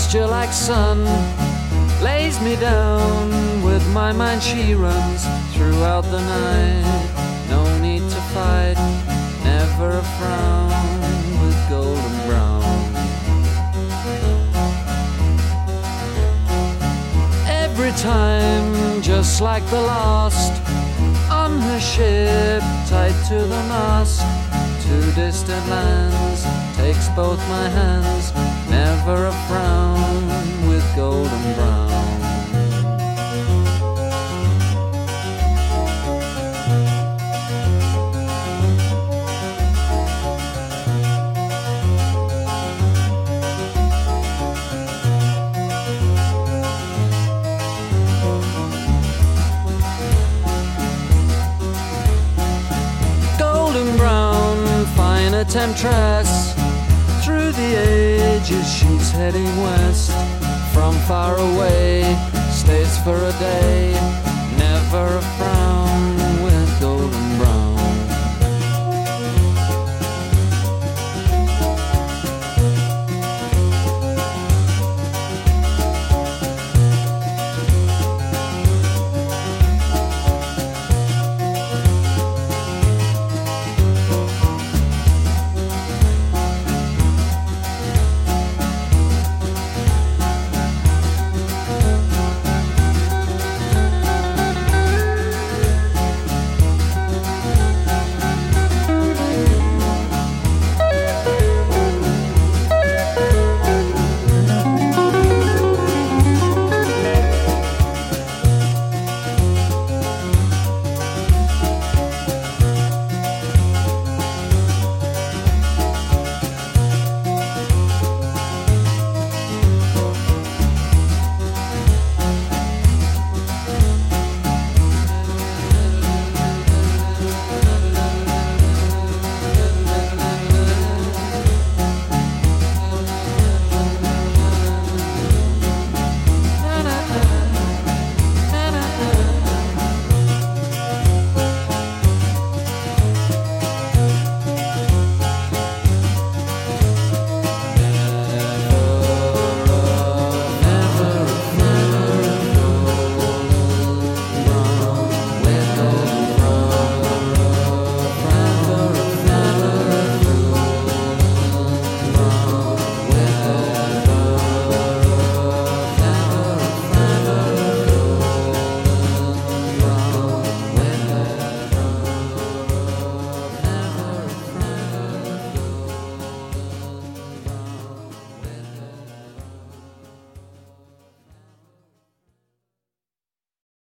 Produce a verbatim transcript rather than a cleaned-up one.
texture like sun lays me down. With my mind she runs throughout the night. No need to fight, never a frown, with golden brown. Every time, just like the last, on her ship, tied to the mast, to distant lands, takes both my hands, never a frown, with golden brown. A temptress, through the ages she's heading west. From far away, stays for a day, never a